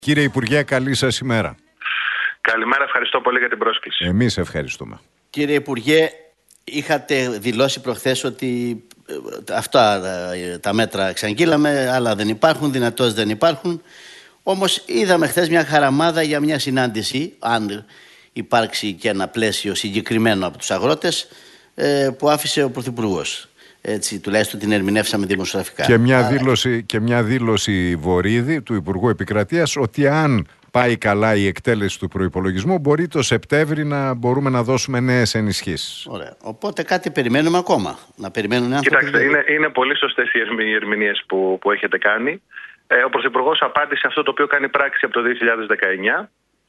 Κύριε Υπουργέ, καλή σας ημέρα. Καλημέρα, ευχαριστώ πολύ για την πρόσκληση. Εμείς ευχαριστούμε. Κύριε Υπουργέ, είχατε δηλώσει προχθές ότι αυτά τα μέτρα εξαγγείλαμε, άλλα δεν υπάρχουν, δυνατότητες δεν υπάρχουν. Όμως είδαμε χθες μια χαραμάδα για μια συνάντηση, αν υπάρξει και ένα πλαίσιο συγκεκριμένο από τους αγρότες, που άφησε ο Πρωθυπουργός. Έτσι τουλάχιστον την ερμηνεύσαμε δημοσιογραφικά. Και μια δήλωση Βορίδη του Υπουργού Επικρατείας ότι αν πάει καλά η εκτέλεση του προϋπολογισμού, μπορεί το Σεπτέμβρη να μπορούμε να δώσουμε νέες ενισχύσεις. Ωραία. Οπότε κάτι περιμένουμε ακόμα. Να περιμένουν άνθρωποι. Κοιτάξτε, είναι πολύ σωστές οι ερμηνείες που έχετε κάνει. Ο Πρωθυπουργός απάντησε αυτό το οποίο κάνει πράξη από το 2019,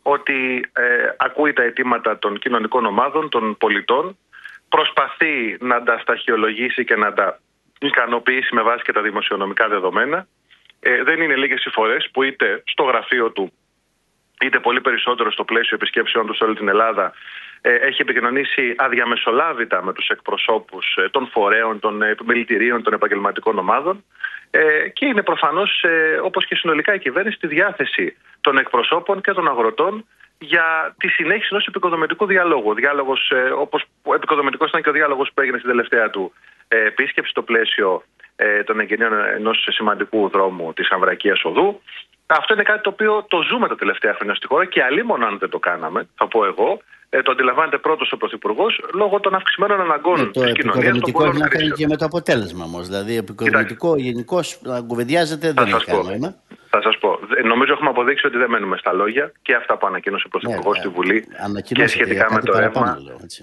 ότι ακούει τα αιτήματα των κοινωνικών ομάδων, των πολιτών, προσπαθεί να τα σταχυολογήσει και να τα ικανοποιήσει με βάση και τα δημοσιονομικά δεδομένα. Δεν είναι λίγες οι φορές που είτε στο γραφείο του, είτε πολύ περισσότερο στο πλαίσιο επισκέψεων του σε όλη την Ελλάδα, έχει επικοινωνήσει αδιαμεσολάβητα με τους εκπροσώπους των φορέων, των επιμελητηρίων, των επαγγελματικών ομάδων, και είναι προφανώς, όπως και συνολικά η κυβέρνηση, στη διάθεση των εκπροσώπων και των αγροτών για τη συνέχιση ενός επικοδομητικού διαλόγου. Ο διάλογος, όπως ο επικοδομητικός ήταν και ο διάλογος που έγινε στην τελευταία του επίσκεψη στο πλαίσιο των εγγενείων ενός σημαντικού δρόμου της Αμβρακίας Οδού. Αυτό είναι κάτι το οποίο το ζούμε τα τελευταία χρόνια στη χώρα και αλίμονο αν δεν το κάναμε, θα πω εγώ. Το αντιλαμβάνεται πρώτος ο Πρωθυπουργός λόγω των αυξημένων αναγκών της κοινωνίας. Το επικοδομητικό έχει να κάνει και με το αποτέλεσμα όμως. Δηλαδή, επικοδομητικό γενικώς να κουβεντιάζεται δεν έχει νόημα. Θα σας πω. Νομίζω έχουμε αποδείξει ότι δεν μένουμε στα λόγια και αυτά που ανακοίνωσε ο Πρωθυπουργός στη Βουλή και σχετικά με το ρεύμα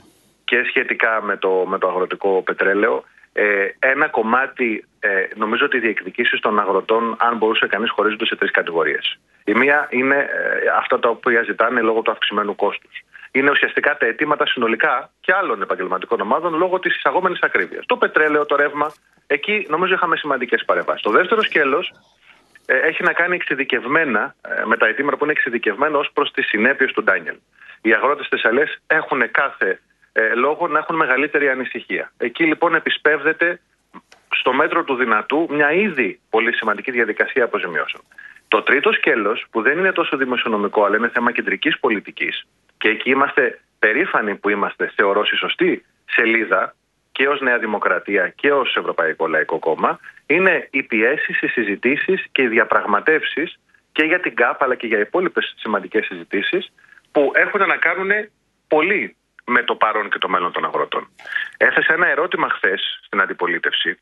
και σχετικά με το αγροτικό πετρέλαιο. Ένα κομμάτι, νομίζω ότι οι διεκδικήσεις των αγροτών, αν μπορούσε κανείς, χωρίζονται σε τρεις κατηγορίες. Η μία είναι αυτά τα οποία ζητάνε λόγω του αυξημένου κόστους. Είναι ουσιαστικά τα αιτήματα συνολικά και άλλων επαγγελματικών ομάδων λόγω της εισαγόμενης ακρίβειας. Το πετρέλαιο, το ρεύμα, εκεί νομίζω είχαμε σημαντικές παρεμβάσεις. Το δεύτερο σκέλος έχει να κάνει εξειδικευμένα με τα αιτήματα που είναι εξειδικευμένα ως προς τις συνέπειες του Ντάνιελ. Οι αγρότες της Θεσσαλίας έχουν κάθε λόγο να έχουν μεγαλύτερη ανησυχία. Εκεί λοιπόν επισπεύδεται στο μέτρο του δυνατού μια ήδη πολύ σημαντική διαδικασία αποζημιώσεων. Το τρίτο σκέλος, που δεν είναι τόσο δημοσιονομικό, αλλά είναι θέμα κεντρικής πολιτικής, και εκεί είμαστε περήφανοι που είμαστε, θεωρώ, στη σωστή σελίδα και ως Νέα Δημοκρατία και ως Ευρωπαϊκό Λαϊκό Κόμμα, είναι οι πιέσεις, οι συζητήσεις και οι διαπραγματεύσεις και για την ΚΑΠ αλλά και για υπόλοιπες σημαντικές συζητήσεις που έχουν να κάνουν πολύ με το παρόν και το μέλλον των αγροτών. Έθεσε ένα ερώτημα χθες στην αντιπολίτευση,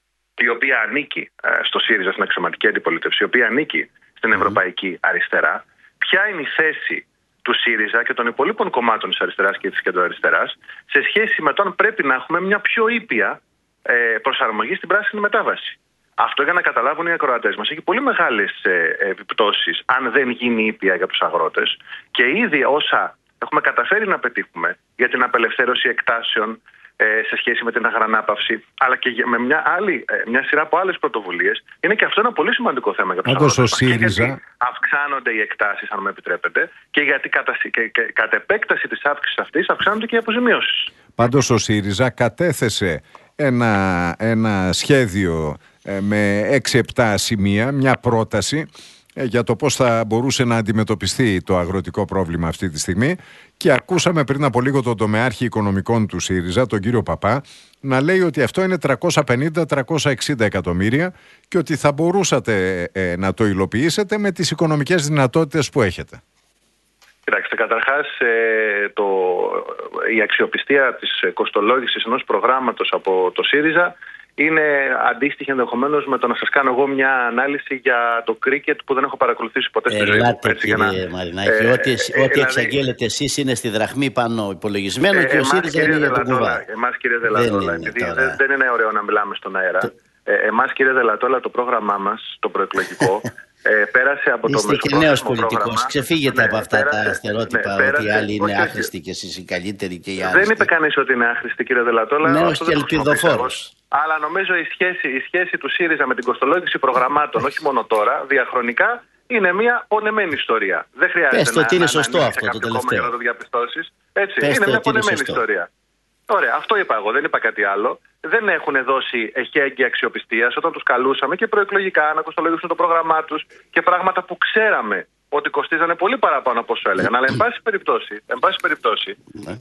η οποία ανήκει στο ΣΥΡΙΖΑ, στην αξιωματική αντιπολίτευση, η οποία ανήκει στην Ευρωπαϊκή Αριστερά. Ποια είναι η θέση του ΣΥΡΙΖΑ και των υπολείπων κομμάτων της αριστεράς και της κεντροαριστεράς σε σχέση με το αν πρέπει να έχουμε μια πιο ήπια προσαρμογή στην πράσινη μετάβαση. Αυτό, για να καταλάβουν οι ακροατές μας, έχει πολύ μεγάλες επιπτώσεις αν δεν γίνει ήπια για τους αγρότες, και ήδη όσα έχουμε καταφέρει να πετύχουμε για την απελευθέρωση εκτάσεων σε σχέση με την αγρανάπαυση, αλλά και με μια σειρά από άλλες πρωτοβουλίες, είναι και αυτό ένα πολύ σημαντικό θέμα για τους αγρότες. Γιατί αυξάνονται οι εκτάσεις, αν με επιτρέπετε, και γιατί κατ' επέκταση της αύξησης αυτής αυξάνονται και οι αποζημιώσεις. Πάντως ο ΣΥΡΙΖΑ κατέθεσε ένα σχέδιο με 6-7 σημεία, μια πρόταση για το πώς θα μπορούσε να αντιμετωπιστεί το αγροτικό πρόβλημα αυτή τη στιγμή, και ακούσαμε πριν από λίγο τον τομεάρχη οικονομικών του ΣΥΡΙΖΑ, τον κύριο Παπά, να λέει ότι αυτό είναι 350-360 εκατομμύρια και ότι θα μπορούσατε να το υλοποιήσετε με τις οικονομικές δυνατότητες που έχετε. Κοιτάξτε, καταρχάς η αξιοπιστία της κοστολόγησης ενός προγράμματος από το ΣΥΡΙΖΑ είναι αντίστοιχη ενδεχομένως με το να σας κάνω εγώ μια ανάλυση για το κρίκετ που δεν έχω παρακολουθήσει ποτέ στη ζωή μου. Κύριε Μαρινάκη, ό,τι εξαγγέλλετε εσείς είναι στη δραχμή πάνω υπολογισμένο και ο ΣΥΡΙΖΑ είναι για τον κουβά. Εμάς, κύριε Δελατόλα, επειδή δεν είναι ωραίο να μιλάμε στον αέρα, εμάς, κύριε Δελατόλα, το πρόγραμμά μας, το προεκλογικό, πέρασε από το μεσοπρόθεσμο. Είστε και νέος πολιτικός. Ξεφύγετε από αυτά τα στερεότυπα ότι οι άλλοι είναι άχρηστοι και εσείς οι καλύτεροι και οι άλλοι. Δεν είπε κανείς ότι είναι άχρηστοι, κύριε Δελατόλα. Νέος και ελπιδοφόρος. Αλλά νομίζω η σχέση του ΣΥΡΙΖΑ με την κοστολόγηση προγραμμάτων, όχι μόνο τώρα, διαχρονικά, είναι μια πονεμένη ιστορία. Δεν χρειάζεται πες το ότι είναι σωστό αυτό το τελευταίο. Να το διαπιστώσεις. Έτσι, είναι μια πονεμένη ιστορία. Ωραία, αυτό είπα εγώ, δεν είπα κάτι άλλο. Δεν έχουν δώσει εχέγγυα αξιοπιστίας όταν τους καλούσαμε και προεκλογικά να κοστολογήσουν το πρόγραμμά τους και πράγματα που ξέραμε ότι κοστίζανε πολύ παραπάνω από όσο έλεγαν. Αλλά εν πάση περιπτώσει,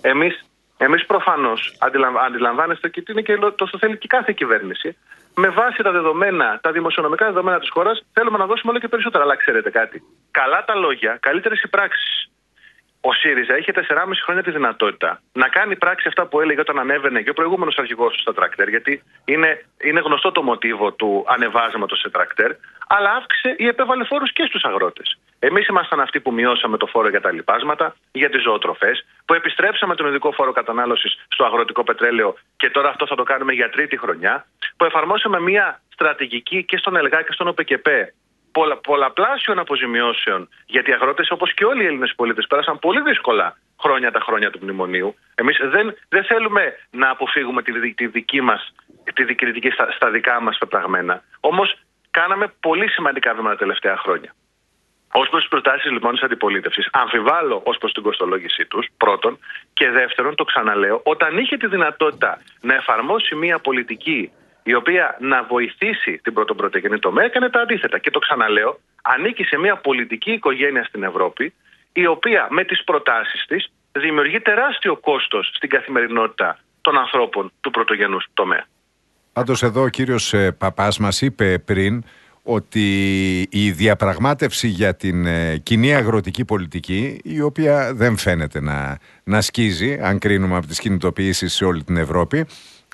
εμείς προφανώς αντιλαμβάνεστε και είναι και το θέλει και κάθε κυβέρνηση. Με βάση τα δεδομένα, τα δημοσιονομικά δεδομένα της χώρας, θέλουμε να δώσουμε όλο και περισσότερα. Αλλά ξέρετε κάτι. Καλά τα λόγια, καλύτερες οι πράξεις. Ο ΣΥΡΙΖΑ είχε 4,5 χρόνια τη δυνατότητα να κάνει πράξη αυτά που έλεγε όταν ανέβαινε και ο προηγούμενος αρχηγός στα τρακτέρ, γιατί είναι γνωστό το μοτίβο του ανεβάσματος σε τρακτέρ, αλλά αύξησε ή επέβαλε φόρους και στους αγρότες. Εμείς ήμασταν αυτοί που μειώσαμε το φόρο για τα λοιπάσματα, για τις ζωοτροφές, που επιστρέψαμε τον ειδικό φόρο κατανάλωσης στο αγροτικό πετρέλαιο και τώρα αυτό θα το κάνουμε για τρίτη χρονιά, που εφαρμόσαμε μια στρατηγική και στον ΕΛΓΑ και στον ΟΠΕΚΕΠΕ πολλαπλάσιων αποζημιώσεων, γιατί οι αγρότες, όπως και όλοι οι Έλληνες πολίτες, πέρασαν πολύ δύσκολα τα χρόνια του μνημονίου. Εμείς δεν θέλουμε να αποφύγουμε τη δική μας τη κριτική στα δικά μας πεπραγμένα. Όμως κάναμε πολύ σημαντικά βήματα τα τελευταία χρόνια. Ως προς τις προτάσεις λοιπόν της αντιπολίτευσης, αμφιβάλλω ως προς την κοστολόγησή τους, πρώτον, και δεύτερον, το ξαναλέω, όταν είχε τη δυνατότητα να εφαρμόσει μια πολιτική η οποία να βοηθήσει την πρωτογενή τομέα, έκανε τα αντίθετα. Και το ξαναλέω, ανήκει σε μια πολιτική οικογένεια στην Ευρώπη, η οποία με τις προτάσεις της δημιουργεί τεράστιο κόστος στην καθημερινότητα των ανθρώπων του πρωτογενούς τομέα. Πάντως εδώ ο κύριος Παπάς μας είπε πριν ότι η διαπραγμάτευση για την κοινή αγροτική πολιτική, η οποία δεν φαίνεται να σκίζει, αν κρίνουμε από τις κινητοποιήσεις σε όλη την Ευρώπη,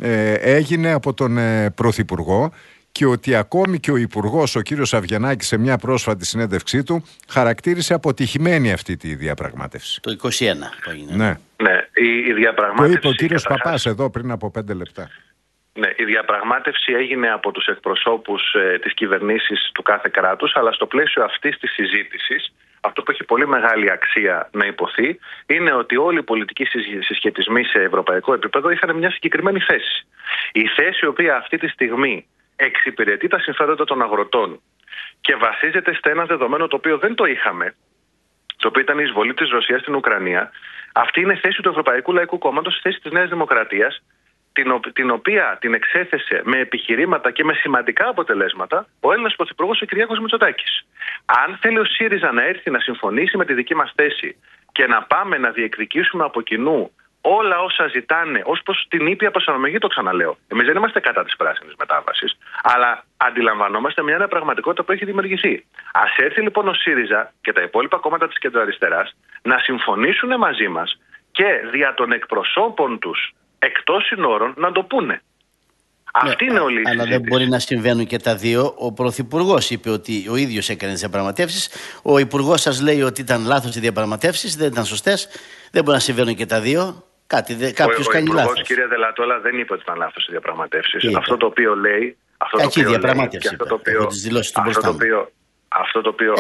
έγινε από τον Πρωθυπουργό, και ότι ακόμη και ο Υπουργός, ο κύριος Αβγενάκης, σε μια πρόσφατη συνέντευξή του, χαρακτήρισε αποτυχημένη αυτή τη διαπραγμάτευση. Το 2021 το έγινε. Ναι, η διαπραγμάτευση... Το είπε ο κύριος Παπάς εδώ πριν από 5 λεπτά. Ναι, η διαπραγμάτευση έγινε από τους εκπροσώπους της κυβερνήσης του κάθε κράτους, αλλά στο πλαίσιο αυτής της συζήτησης, αυτό που έχει πολύ μεγάλη αξία να υποθεί, είναι ότι όλοι οι πολιτικοί συσχετισμοί σε ευρωπαϊκό επίπεδο είχαν μια συγκεκριμένη θέση. Η θέση η οποία αυτή τη στιγμή εξυπηρετεί τα συμφέροντα των αγροτών και βασίζεται σε ένα δεδομένο το οποίο δεν το είχαμε, το οποίο ήταν η εισβολή της Ρωσίας στην Ουκρανία. Αυτή είναι η θέση του Ευρωπαϊκού Λαϊκού Κόμματος, η θέση της Νέας Δημοκρατίας, την οποία την εξέθεσε με επιχειρήματα και με σημαντικά αποτελέσματα ο Έλληνας Πρωθυπουργός ο Κυριάκος Μητσοτάκης. Αν θέλει ο ΣΥΡΙΖΑ να έρθει να συμφωνήσει με τη δική μας θέση και να πάμε να διεκδικήσουμε από κοινού όλα όσα ζητάνε ως προς την ήπια προσαρμογή, το ξαναλέω. Εμείς δεν είμαστε κατά της πράσινης μετάβασης, αλλά αντιλαμβανόμαστε μια νέα πραγματικότητα που έχει δημιουργηθεί. Ας έρθει λοιπόν ο ΣΥΡΙΖΑ και τα υπόλοιπα κόμματα της κεντροαριστεράς να συμφωνήσουν μαζί μας και δια των εκπροσώπων τους εκτός συνόρων να το πούνε. Αυτή είναι όλη η συζήτηση. Αλλά δεν μπορεί να συμβαίνουν και τα δύο. Ο Πρωθυπουργός είπε ότι ο ίδιος έκανε τις διαπραγματεύσεις. Ο Υπουργός σας λέει ότι ήταν λάθος οι διαπραγματεύσεις, δεν ήταν σωστές. Δεν μπορεί να συμβαίνουν και τα δύο. Κάποιος κάνει λάθος. Ο Υπουργός, κύριε Δελατόλα, δεν είπε ότι ήταν λάθος οι διαπραγματεύσεις. Αυτό το οποίο λέει. Κακή διαπραγμάτευση. Αυτό το οποίο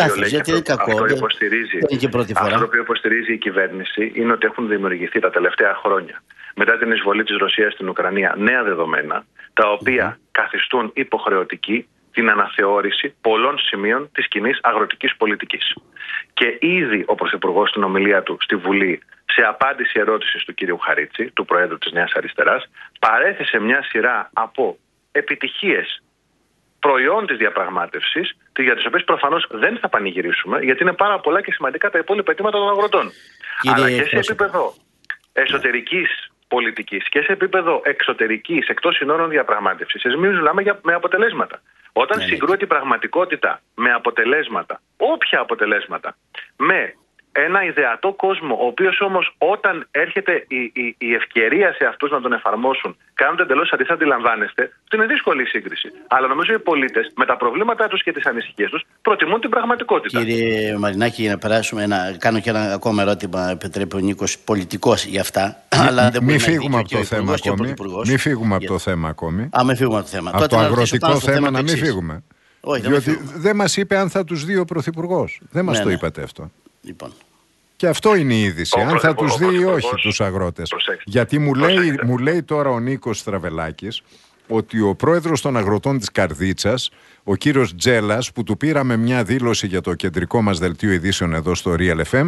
υποστηρίζει η κυβέρνηση είναι ότι έχουν δημιουργηθεί τα τελευταία χρόνια, μετά την εισβολή της Ρωσίας στην Ουκρανία, νέα δεδομένα, τα οποία καθιστούν υποχρεωτική την αναθεώρηση πολλών σημείων της κοινής αγροτικής πολιτικής. Και ήδη ο Πρωθυπουργός στην ομιλία του στη Βουλή, σε απάντηση ερώτησης του κ. Χαρίτση, του Προέδρου της Νέας Αριστεράς, παρέθεσε μια σειρά από επιτυχίες προϊόν της διαπραγμάτευσης, για τις οποίες προφανώς δεν θα πανηγυρίσουμε, γιατί είναι πάρα πολλά και σημαντικά τα υπόλοιπα αιτήματα των αγροτών. Αλλά και σε επίπεδο εσωτερικής πολιτικής και σε επίπεδο εξωτερικής, εκτός συνόρων διαπραγμάτευσης, εμείς μιλάμε με αποτελέσματα. Όταν συγκρούει την πραγματικότητα με αποτελέσματα, όποια αποτελέσματα, με ένα ιδεατό κόσμο, ο οποίος όμως όταν έρχεται η ευκαιρία σε αυτούς να τον εφαρμόσουν, κάνουν εντελώς αντίθετα, αντιλαμβάνεστε, ότι είναι δύσκολη η σύγκριση. Αλλά νομίζω οι πολίτες με τα προβλήματά τους και τις ανησυχίες τους προτιμούν την πραγματικότητα. Κύριε Μαρινάκη, για να περάσουμε, κάνω και ένα ακόμα ερώτημα, επιτρέπει ο Νίκος, πολιτικός για αυτά. Μην φύγουμε από το θέμα ακόμη. Μην φύγουμε από το θέμα ακόμη. Μην φύγουμε από το θέμα. Από το αγροτικό θέμα να μην φύγουμε. Διότι δεν μας είπε αν θα τους δει ο Πρωθυπουργός. Δεν μας το είπατε αυτό. Λοιπόν. Και αυτό είναι η είδηση, αν θα τους δει ή όχι τους αγρότες. Γιατί μου λέει τώρα ο Νίκος Στραβελάκης ότι ο πρόεδρος των αγροτών της Καρδίτσας, ο κύριος Τζέλας, που του πήραμε μια δήλωση για το κεντρικό μας δελτίο ειδήσεων εδώ στο Real FM,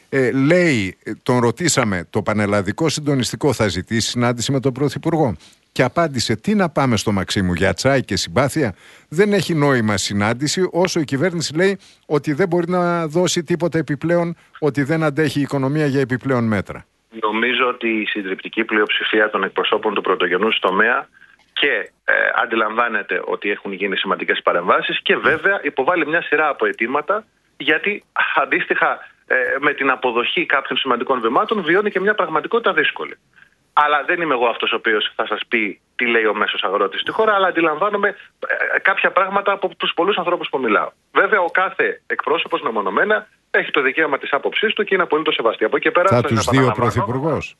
λέει, τον ρωτήσαμε, το πανελλαδικό συντονιστικό θα ζητήσει συνάντηση με τον Πρωθυπουργό? και απάντησε: τι να πάμε στο Μαξίμου, για τσάι και συμπάθεια? Δεν έχει νόημα συνάντηση όσο η κυβέρνηση λέει ότι δεν μπορεί να δώσει τίποτα επιπλέον, ότι δεν αντέχει η οικονομία για επιπλέον μέτρα. Νομίζω ότι η συντριπτική πλειοψηφία των εκπροσώπων του πρωτογενούς τομέα και αντιλαμβάνεται ότι έχουν γίνει σημαντικές παρεμβάσεις και βέβαια υποβάλλει μια σειρά από αιτήματα, γιατί αντίστοιχα με την αποδοχή κάποιων σημαντικών βημάτων βιώνει και μια πραγματικότητα δύσκολη. Αλλά δεν είμαι εγώ αυτός ο οποίος θα σας πει τι λέει ο μέσος αγρότης στη χώρα, αλλά αντιλαμβάνομαι κάποια πράγματα από τους πολλούς ανθρώπους που μιλάω. Βέβαια, ο κάθε εκπρόσωπος μεμονωμένα έχει το δικαίωμα της άποψής του και είναι απολύτως σεβαστή. Από εκεί πέρα, θα τους δει ο Πρωθυπουργός?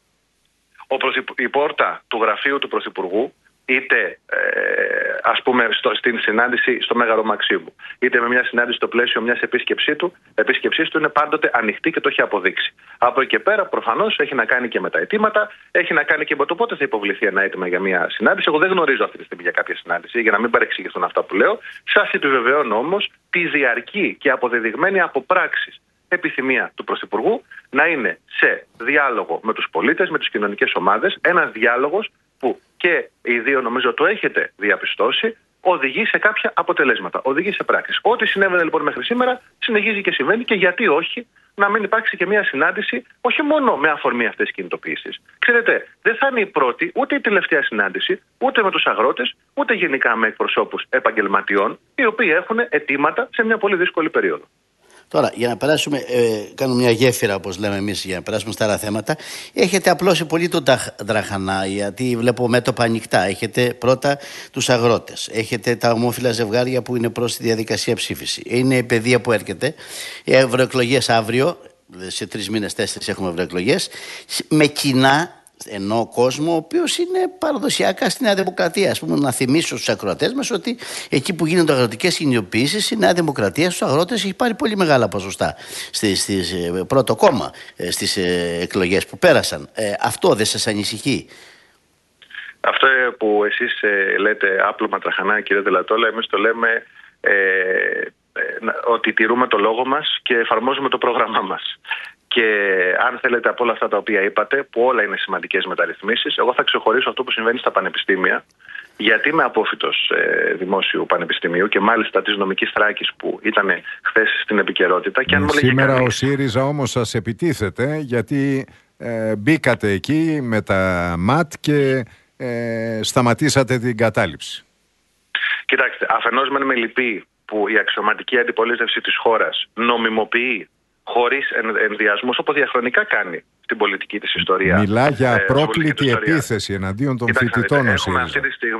Η πόρτα του γραφείου του Πρωθυπουργού, είτε ας πούμε στην συνάντηση στο Μέγαρο Μαξίμου, είτε με μια συνάντηση στο πλαίσιο μιας επίσκεψής του, είναι πάντοτε ανοιχτή και το έχει αποδείξει. Από εκεί και πέρα, προφανώς έχει να κάνει και με τα αιτήματα, έχει να κάνει και με το πότε θα υποβληθεί ένα αίτημα για μια συνάντηση. Εγώ δεν γνωρίζω αυτή τη στιγμή για κάποια συνάντηση, για να μην παρεξηγηθούν αυτά που λέω. Σας επιβεβαιώνω όμως τη διαρκή και αποδεδειγμένη από πράξεις επιθυμία του Πρωθυπουργού να είναι σε διάλογο με τους πολίτες, με τις κοινωνικές ομάδες, ένας διάλογος που και οι δύο νομίζω το έχετε διαπιστώσει, οδηγεί σε κάποια αποτελέσματα, οδηγεί σε πράξεις. Ό,τι συνέβαινε λοιπόν μέχρι σήμερα συνεχίζει και συμβαίνει, και γιατί όχι να μην υπάρξει και μια συνάντηση, όχι μόνο με αφορμή αυτές τις κινητοποιήσεις. Ξέρετε, δεν θα είναι η πρώτη ούτε η τελευταία συνάντηση, ούτε με τους αγρότες, ούτε γενικά με εκπροσώπους επαγγελματιών, οι οποίοι έχουν αιτήματα σε μια πολύ δύσκολη περίοδο. Τώρα, για να περάσουμε, κάνουμε μια γέφυρα, όπως λέμε εμείς, για να περάσουμε στα άλλα θέματα. Έχετε απλώσει πολύ τον τραχανά, γιατί βλέπω μέτωπα ανοιχτά. Έχετε πρώτα τους αγρότες. Έχετε τα ομόφυλα ζευγάρια που είναι προς τη διαδικασία ψήφιση. Είναι η παιδεία που έρχεται. Οι ευρωεκλογές αύριο, σε 3 μήνες, 4 έχουμε ευρωεκλογές. Με κοινά. Ενώ κόσμο ο οποίος είναι παραδοσιακά στη Νέα Δημοκρατία. Ας πούμε, να θυμίσω στους ακροατές μας ότι εκεί που γίνονται αγροτικές κινητοποιήσεις, η Νέα Δημοκρατία στους αγρότες έχει πάρει πολύ μεγάλα ποσοστά στις πρώτο κόμμα στις εκλογές που πέρασαν. Αυτό δεν σας ανησυχεί? Αυτό που εσείς λέτε άπλωμα τραχανά, κύριε Δελατόλα, εμείς το λέμε ότι τηρούμε το λόγο μας και εφαρμόζουμε το πρόγραμμά μας. Και αν θέλετε από όλα αυτά τα οποία είπατε, που όλα είναι σημαντικές μεταρρυθμίσεις, εγώ θα ξεχωρίσω αυτό που συμβαίνει στα πανεπιστήμια, γιατί είμαι απόφοιτος δημόσιου πανεπιστημίου και μάλιστα της νομικής Θράκης που ήταν χθες στην επικαιρότητα. Και αν σήμερα ο ΣΥΡΙΖΑ όμως σας επιτίθεται, γιατί μπήκατε εκεί με τα ΜΑΤ και σταματήσατε την κατάληψη. Κοιτάξτε, αφενός με λυπεί που η αξιωματική αντιπολίτευση της χώρας νομιμοποιεί χωρίς ενδιασμούς, όπως διαχρονικά κάνει στην πολιτική της ιστορία. Μιλά για απρόκλητη επίθεση εναντίον των φοιτητών. Έχουμε αυτή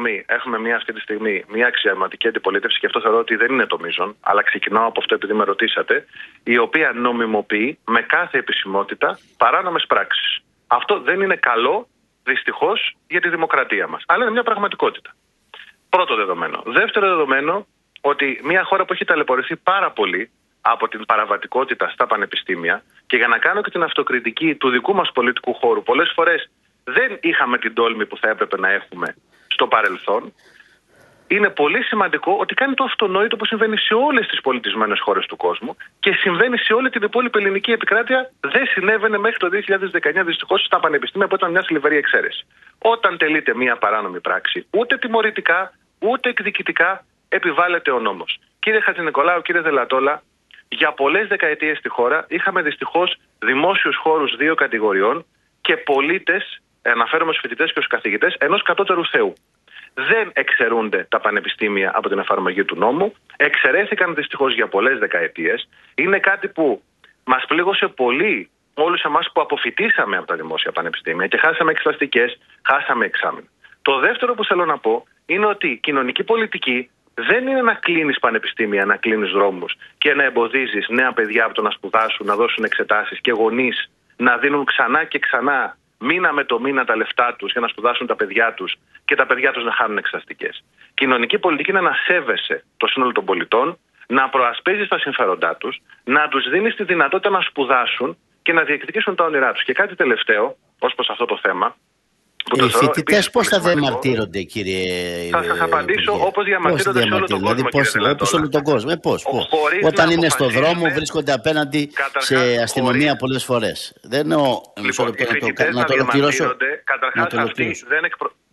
τη στιγμή μια αξιωματική αντιπολίτευση, και αυτό θεωρώ ότι δεν είναι το μείζον, αλλά ξεκινάω από αυτό επειδή με ρωτήσατε, η οποία νομιμοποιεί με κάθε επισημότητα παράνομες πράξεις. Αυτό δεν είναι καλό, δυστυχώς, για τη δημοκρατία μας. Αλλά είναι μια πραγματικότητα. Πρώτο δεδομένο. Δεύτερο δεδομένο, ότι μια χώρα που έχει ταλαιπωρηθεί πάρα πολύ από την παραβατικότητα στα πανεπιστήμια, και για να κάνω και την αυτοκριτική του δικού μας πολιτικού χώρου, πολλές φορές δεν είχαμε την τόλμη που θα έπρεπε να έχουμε στο παρελθόν. Είναι πολύ σημαντικό ότι κάνει το αυτονόητο που συμβαίνει σε όλες τις πολιτισμένες χώρες του κόσμου και συμβαίνει σε όλη την υπόλοιπη ελληνική επικράτεια. Δεν συνέβαινε μέχρι το 2019 δυστυχώς στα πανεπιστήμια, που ήταν μια θλιβερή εξαίρεση. Όταν τελείται μια παράνομη πράξη, ούτε τιμωρητικά ούτε εκδικητικά επιβάλλεται ο νόμος. Κύριε Χατζηνικολάου, κύριε Δελατόλα, για πολλές δεκαετίες στη χώρα είχαμε δυστυχώς δημόσιους χώρους 2 κατηγοριών και πολίτες, αναφέρομαι στους φοιτητές και στους καθηγητές, ενός κατώτερου θεού. Δεν εξαιρούνται τα πανεπιστήμια από την εφαρμογή του νόμου. Εξαιρέθηκαν δυστυχώς για πολλές δεκαετίες. Είναι κάτι που μας πλήγωσε πολύ όλους εμάς που αποφοιτήσαμε από τα δημόσια πανεπιστήμια και χάσαμε εξεταστικές, χάσαμε εξάμηνα. Το δεύτερο που θέλω να πω είναι ότι η κοινωνική πολιτική δεν είναι να κλείνεις πανεπιστήμια, να κλείνεις δρόμους και να εμποδίζεις νέα παιδιά από το να σπουδάσουν, να δώσουν εξετάσεις, και γονείς να δίνουν ξανά και ξανά μήνα με το μήνα τα λεφτά τους για να σπουδάσουν τα παιδιά τους και τα παιδιά τους να χάνουν εξεταστικές. Κοινωνική πολιτική είναι να σέβεσαι το σύνολο των πολιτών, να προασπίζεις τα συμφέροντά τους, να τους δίνεις τη δυνατότητα να σπουδάσουν και να διεκδικήσουν τα όνειρά τους. Και κάτι τελευταίο, ως προς αυτό το θέμα. Οι φοιτητές πώς θα διαμαρτύρονται, κύριε? Θα σας απαντήσω όπως διαμαρτύρονται σε όλο τον κόσμο. Όπως όλο τον κόσμο. Όταν είναι στο δρόμο, βρίσκονται απέναντι σε αστυνομία πολλές φορές. Δεν εννοώ. Λοιπόν, οι φοιτητές να διαμαρτύρονται, καταρχάς αυτοί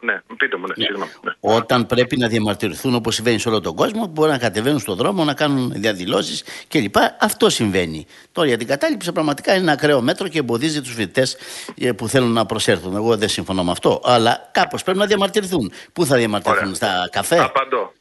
Ναι, πείτε μου, συγγνώμη. Ναι. Όταν πρέπει να διαμαρτυρηθούν, όπως συμβαίνει σε όλο τον κόσμο, μπορεί να κατεβαίνουν στον δρόμο, να κάνουν διαδηλώσεις κλπ. Αυτό συμβαίνει. Τώρα για την κατάληψη πραγματικά είναι ένα ακραίο μέτρο και εμποδίζει τους φοιτητές που θέλουν να προσέρθουν. Εγώ δεν συμφωνώ με αυτό. Αλλά κάπως πρέπει να διαμαρτυρηθούν. Πού θα διαμαρτυρηθούν, στα καφέ?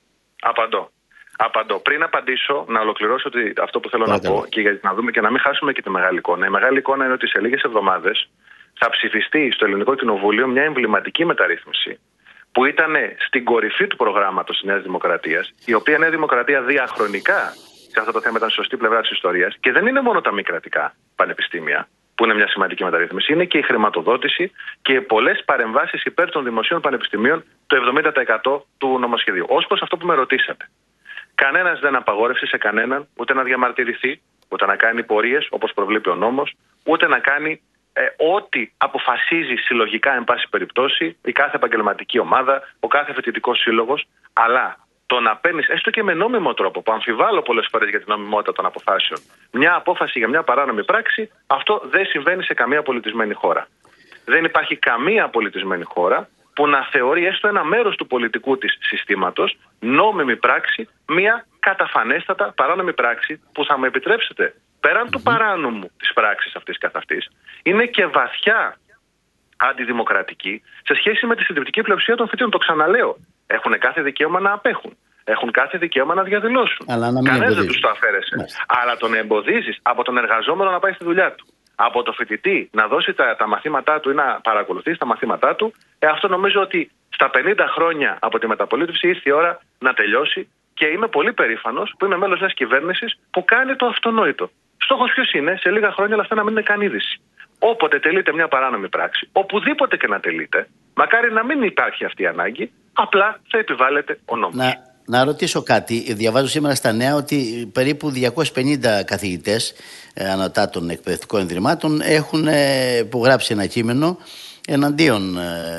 Απαντώ. Πριν απαντήσω, να ολοκληρώσω αυτό που θέλω να πω και να δούμε και να μην χάσουμε και τη μεγάλη εικόνα. Η μεγάλη εικόνα είναι ότι σε λίγες εβδομάδες θα ψηφιστεί στο Ελληνικό Κοινοβούλιο μια εμβληματική μεταρρύθμιση που ήταν στην κορυφή του προγράμματος της Νέας Δημοκρατίας, η οποία Νέα Δημοκρατία διαχρονικά σε αυτό το θέμα ήταν στη σωστή πλευρά της ιστορίας, και δεν είναι μόνο τα μη κρατικά πανεπιστήμια, που είναι μια σημαντική μεταρρύθμιση, είναι και η χρηματοδότηση και πολλές παρεμβάσεις υπέρ των δημοσίων πανεπιστημίων, το 70% του νομοσχεδίου. Ως προς αυτό που με ρωτήσατε. Κανένας δεν απαγόρευσε σε κανέναν ούτε να διαμαρτυρηθεί, ούτε να κάνει πορείες όπως προβλέπει ο νόμος, ούτε να κάνει ό,τι αποφασίζει συλλογικά, εν πάση περιπτώσει, η κάθε επαγγελματική ομάδα, ο κάθε φοιτητικός σύλλογος. Αλλά το να παίρνεις, έστω και με νόμιμο τρόπο, που αμφιβάλλω πολλές φορές για την νομιμότητα των αποφάσεων, μια απόφαση για μια παράνομη πράξη, αυτό δεν συμβαίνει σε καμία πολιτισμένη χώρα. Δεν υπάρχει καμία πολιτισμένη χώρα που να θεωρεί έστω ένα μέρος του πολιτικού της συστήματος νόμιμη πράξη, μια καταφανέστατα παράνομη πράξη, που θα μου επιτρέψετε, πέραν του παράνομου της πράξης αυτής καθ' αυτής, είναι και βαθιά αντιδημοκρατική σε σχέση με τη συντριπτική πλειοψηφία των φοιτητών. Το ξαναλέω. Έχουν κάθε δικαίωμα να απέχουν. Έχουν κάθε δικαίωμα να διαδηλώσουν. Κανένας δεν τους το αφαίρεσε. Αλλά τον εμποδίζεις από τον εργαζόμενο να πάει στη δουλειά του, από το φοιτητή να δώσει τα μαθήματά του ή να παρακολουθήσει τα μαθήματά του, αυτό νομίζω ότι στα 50 χρόνια από τη μεταπολίτευση ήρθε η ώρα να τελειώσει, και είμαι πολύ περήφανος που είμαι μέλος μιας κυβέρνησης που κάνει το αυτονόητο. Στόχος ποιος είναι? Σε λίγα χρόνια όλα αυτά να μην είναι καν είδηση. Όποτε τελείται μια παράνομη πράξη, οπουδήποτε και να τελείται, μακάρι να μην υπάρχει αυτή η ανάγκη, απλά θα επιβάλλεται ο νόμος. Να ρωτήσω κάτι. Διαβάζω σήμερα στα νέα ότι περίπου 250 καθηγητές ανωτάτων εκπαιδευτικών ιδρυμάτων έχουν υπογράψει ένα κείμενο εναντίον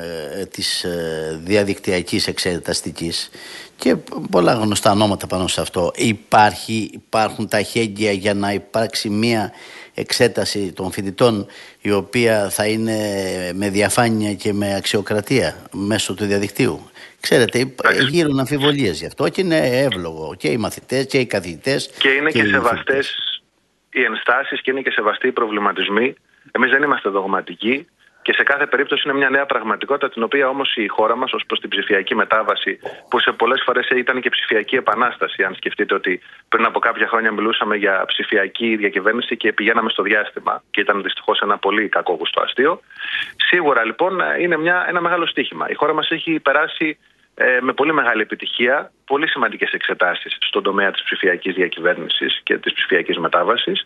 της διαδικτυακής εξεταστικής, και πολλά γνωστά ονόματα πάνω σε αυτό. Υπάρχουν τα εχέγγυα για να υπάρξει μία εξέταση των φοιτητών η οποία θα είναι με διαφάνεια και με αξιοκρατία μέσω του διαδικτύου? Ξέρετε, γύρουν αμφιβολίες γι' αυτό και είναι εύλογο και οι μαθητές και οι καθηγητές. Και είναι και σεβαστές οι ενστάσεις και είναι και σεβαστοί οι προβληματισμοί. Εμείς δεν είμαστε δογματικοί και σε κάθε περίπτωση είναι μια νέα πραγματικότητα, την οποία όμως η χώρα μας ως προς την ψηφιακή μετάβαση, που σε πολλές φορές ήταν και ψηφιακή επανάσταση, αν σκεφτείτε ότι πριν από κάποια χρόνια μιλούσαμε για ψηφιακή διακυβέρνηση και πηγαίναμε στο διάστημα, και ήταν δυστυχώς ένα πολύ κακόγουστο αστείο. Σίγουρα λοιπόν είναι ένα μεγάλο στοίχημα. Η χώρα μας έχει περάσει με πολύ μεγάλη επιτυχία πολύ σημαντικές εξετάσεις στον τομέα της ψηφιακής διακυβέρνησης και της ψηφιακής μετάβασης.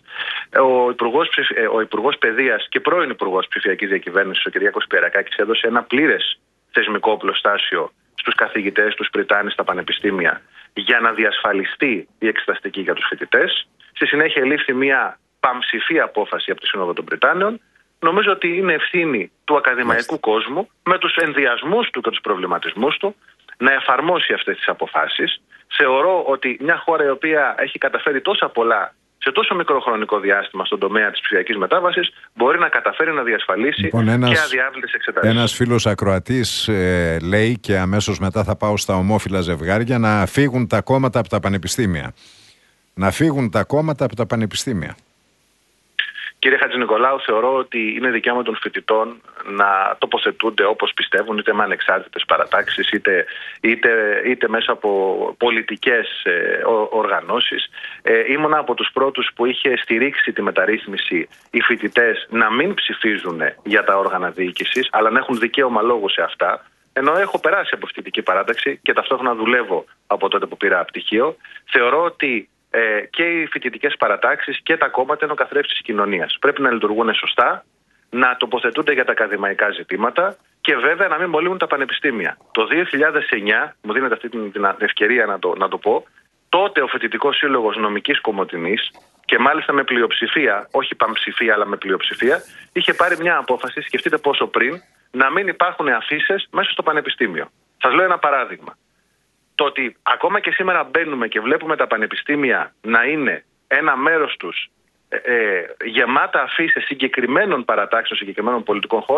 Ο Υπουργός Παιδείας και πρώην Υπουργός Ψηφιακής Διακυβέρνησης, ο Κυριάκος Πιερακάκης, έδωσε ένα πλήρες θεσμικό οπλοστάσιο στους καθηγητές, στους πριτάνης στα πανεπιστήμια, για να διασφαλιστεί η εξεταστική για τους φοιτητές. Στη συνέχεια ελήφθη μια παμψηφία απόφαση από τη Σύνοδο των Πριτάνεων. Νομίζω ότι είναι ευθύνη του ακαδημαϊκού κόσμου, με τους ενδιασμούς του και τους προβληματισμούς του, να εφαρμόσει αυτές τις αποφάσεις. Θεωρώ ότι μια χώρα η οποία έχει καταφέρει τόσα πολλά σε τόσο μικρό χρονικό διάστημα στον τομέα της ψηφιακής μετάβασης μπορεί να καταφέρει να διασφαλίσει και αδιάβλητες εξετάσεις. Ένας φίλος ακροατής λέει, και αμέσως μετά θα πάω στα ομόφυλα ζευγάρια, να φύγουν τα κόμματα από τα πανεπιστήμια. Να φύγουν τα κόμματα από τα πανεπιστήμια. Κύριε Χατζηνικολάου, θεωρώ ότι είναι δικαίωμα των φοιτητών να τοποθετούνται όπως πιστεύουν, είτε με ανεξάρτητες παρατάξεις, είτε μέσα από πολιτικές οργανώσεις. Ήμουν από τους πρώτους που είχε στηρίξει τη μεταρρύθμιση οι φοιτητές να μην ψηφίζουν για τα όργανα διοίκησης, αλλά να έχουν δικαίωμα λόγου σε αυτά. Ενώ έχω περάσει από φοιτητική παράταξη και ταυτόχρονα δουλεύω από τότε που πήρα πτυχίο, θεωρώ ότι και οι φοιτητικές παρατάξεις και τα κόμματα είναι ο καθρέφτης της κοινωνίας. Πρέπει να λειτουργούν σωστά, να τοποθετούνται για τα ακαδημαϊκά ζητήματα και βέβαια να μην μολύνουν τα πανεπιστήμια. Το 2009, μου δίνετε αυτή την ευκαιρία να το πω, τότε ο Φοιτητικός Σύλλογος Νομικής Κομοτηνής, και μάλιστα με πλειοψηφία, όχι παμψηφία αλλά με πλειοψηφία, είχε πάρει μια απόφαση, σκεφτείτε πόσο πριν, να μην υπάρχουν αφίσες μέσα στο πανεπιστήμιο. Σας λέω ένα παράδειγμα. Το ότι ακόμα και σήμερα μπαίνουμε και βλέπουμε τα πανεπιστήμια να είναι ένα μέρος τους γεμάτα αφίσες συγκεκριμένων παρατάξεων, συγκεκριμένων πολιτικών χώρων,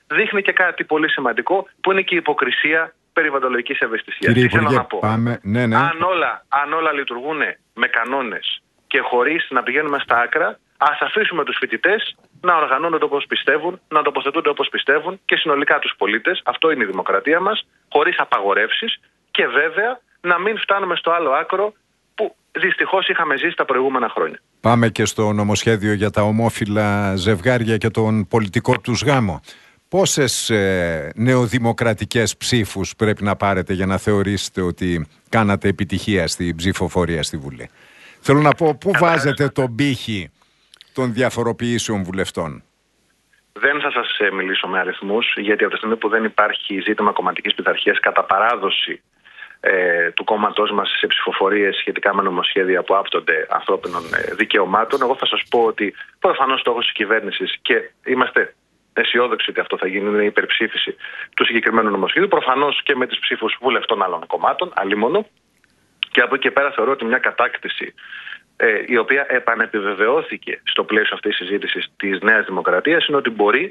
δείχνει και κάτι πολύ σημαντικό, που είναι και η υποκρισία περιβαλλοντικής ευαισθησίας. Τι θέλω να πω. Ναι. Αν όλα λειτουργούν με κανόνες και χωρίς να πηγαίνουμε στα άκρα, ας αφήσουμε τους φοιτητές να οργανώνονται όπως πιστεύουν, να τοποθετούνται όπως πιστεύουν και συνολικά τους πολίτες. Αυτό είναι η δημοκρατία μας, χωρίς απαγορεύσεις, και βέβαια να μην φτάνουμε στο άλλο άκρο που δυστυχώς είχαμε ζήσει τα προηγούμενα χρόνια. Πάμε και στο νομοσχέδιο για τα ομόφυλα ζευγάρια και τον πολιτικό τους γάμο. Πόσες νεοδημοκρατικές ψήφους πρέπει να πάρετε για να θεωρήσετε ότι κάνατε επιτυχία στην ψηφοφορία στη Βουλή? Θέλω να πω, πού βάζετε τον πύχη των διαφοροποιήσεων βουλευτών? Δεν θα σας μιλήσω με αριθμούς, γιατί από τη στιγμή που δεν υπάρχει ζήτημα κομματικής πειθαρχίας κατά παράδοση του κόμματός μας σε ψηφοφορίες σχετικά με νομοσχέδια που άπτονται ανθρώπινων δικαιωμάτων, εγώ θα σας πω ότι προφανώς στόχος της κυβέρνησης, και είμαστε αισιόδοξοι ότι αυτό θα γίνει, είναι η υπερψήφιση του συγκεκριμένου νομοσχέδιου, προφανώς και με τις ψήφους βουλευτών άλλων κομμάτων, αλλήμονο. Και από εκεί και πέρα θεωρώ ότι μια κατάκτηση η οποία επανεπιβεβαιώθηκε στο πλαίσιο αυτής της συζήτησης της Νέας Δημοκρατίας είναι ότι μπορεί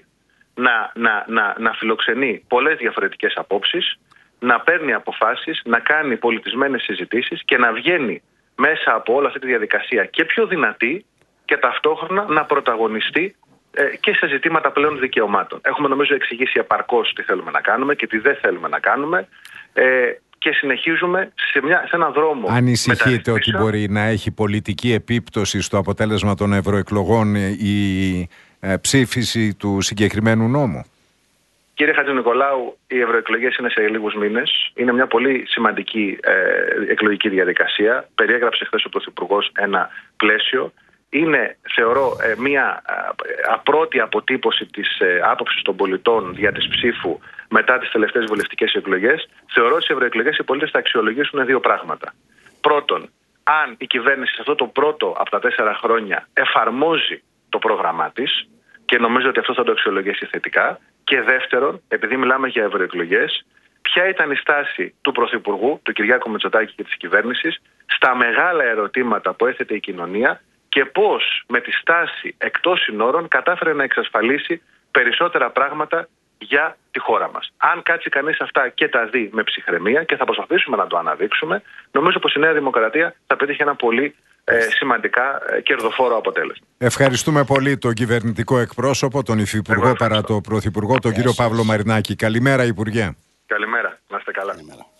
να φιλοξενεί πολλές διαφορετικές απόψεις, να παίρνει αποφάσεις, να κάνει πολιτισμένες συζητήσεις και να βγαίνει μέσα από όλη αυτή τη διαδικασία και πιο δυνατή και ταυτόχρονα να πρωταγωνιστεί και σε ζητήματα πλέον δικαιωμάτων. Έχουμε νομίζω εξηγήσει επαρκώς τι θέλουμε να κάνουμε και τι δεν θέλουμε να κάνουμε, και συνεχίζουμε σε έναν δρόμο. Ανησυχείτε ότι μπορεί να έχει πολιτική επίπτωση στο αποτέλεσμα των ευρωεκλογών η ψήφιση του συγκεκριμένου νόμου? Κύριε Χατζηνικολάου, οι ευρωεκλογές είναι σε λίγους μήνες. Είναι μια πολύ σημαντική εκλογική διαδικασία. Περιέγραψε χθες ο Πρωθυπουργός ένα πλαίσιο. Είναι, θεωρώ, μια απρότη αποτύπωση της άποψης των πολιτών για της ψήφου μετά τις τελευταίες βουλευτικές εκλογές. Θεωρώ ότι στις ευρωεκλογές οι πολίτες θα αξιολογήσουν δύο πράγματα. Πρώτον, αν η κυβέρνηση σε αυτό το πρώτο από τα 4 χρόνια εφαρμόζει το πρόγραμμά της, και νομίζω ότι αυτό θα το αξιολογήσει θετικά. Και δεύτερον, επειδή μιλάμε για ευρωεκλογές, ποια ήταν η στάση του Πρωθυπουργού, του Κυριάκου Μητσοτάκη και της κυβέρνησης στα μεγάλα ερωτήματα που έθετε η κοινωνία και πώς με τη στάση εκτός συνόρων κατάφερε να εξασφαλίσει περισσότερα πράγματα για τη χώρα μας. Αν κάτσει κανείς αυτά και τα δει με ψυχραιμία, και θα προσπαθήσουμε να το αναδείξουμε, νομίζω πως η Νέα Δημοκρατία θα πετύχει ένα πολύ σημαντικά κερδοφόρο αποτέλεσμα. Ευχαριστούμε πολύ τον κυβερνητικό εκπρόσωπο, τον Υφυπουργό παρά τον Πρωθυπουργό, τον κύριο Παύλο Μαρινάκη. Καλημέρα, Υπουργέ. Καλημέρα. Να είστε καλά. Καλημέρα.